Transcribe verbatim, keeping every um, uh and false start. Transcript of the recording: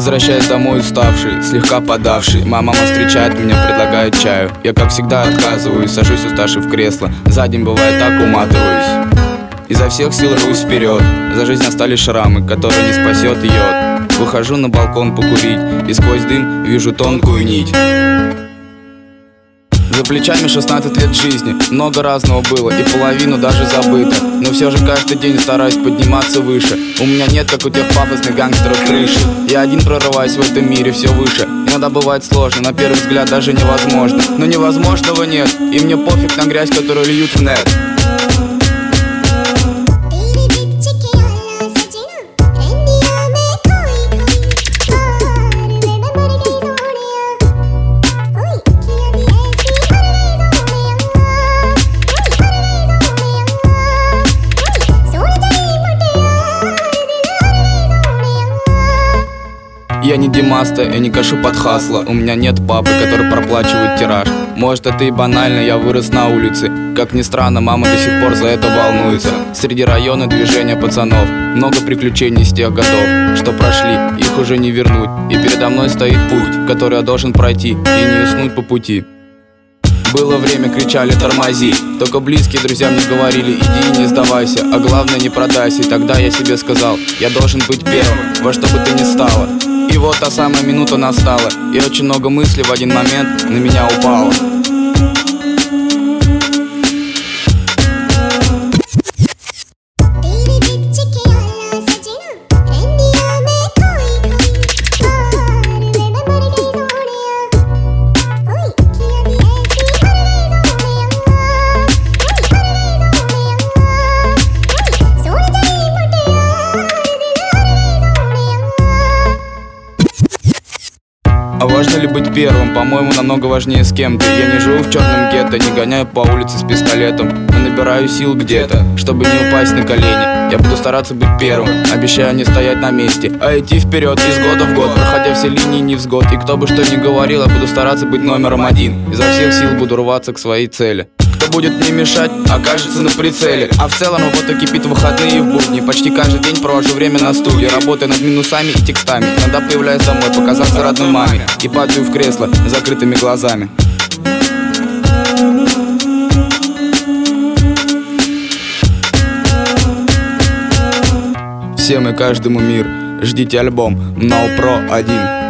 Возвращаясь домой уставший, слегка подавший, моя мама встречает меня, предлагает чаю. Я как всегда отказываюсь, сажусь уставший в кресло. За день бывает так уматываюсь. Изо всех сил рвусь вперед. За жизнь остались шрамы, которые не спасет йод. Выхожу на балкон покурить, и сквозь дым вижу тонкую нить. За плечами шестнадцать лет жизни, много разного было, и половину даже забыто. Но все же каждый день стараюсь подниматься выше. У меня нет, как у тех пафосных гангстеров, крыши. Я один прорываюсь в этом мире все выше. Иногда бывает сложно, на первый взгляд даже невозможно. Но невозможного нет, и мне пофиг на грязь, которую льют в нет. Я не Димаста, я не кашу под хасло. У меня нет папы, который проплачивает тираж. Может, это и банально, я вырос на улице. Как ни странно, мама до сих пор за это волнуется. Среди района движения пацанов, много приключений с тех годов, что прошли, их уже не вернуть. И передо мной стоит путь, который я должен пройти, и не уснуть по пути. Было время, кричали тормози. Только близкие друзья мне говорили: иди и не сдавайся, а главное не продайся. И тогда я себе сказал: я должен быть первым, во что бы ты ни стало. И вот та самая минута настала, и очень много мыслей в один момент на меня упало. А важно ли быть первым? По-моему, намного важнее с кем-то. Я не живу в черном гетто, не гоняю по улице с пистолетом, но набираю сил где-то, чтобы не упасть на колени. Я буду стараться быть первым, обещаю не стоять на месте, а идти вперед из года в год, проходя все линии невзгод. И кто бы что ни говорил, я буду стараться быть номером один. Изо всех сил буду рваться к своей цели. Кто будет мне мешать, окажется на прицеле. А в целом работа кипит в выходные и в будни. Почти каждый день провожу время на студии, работая над минусами и текстами. Иногда появляюсь домой, показаться родной маме, и падаю в кресло с закрытыми глазами. Всем и каждому мир. Ждите альбом ноу про один.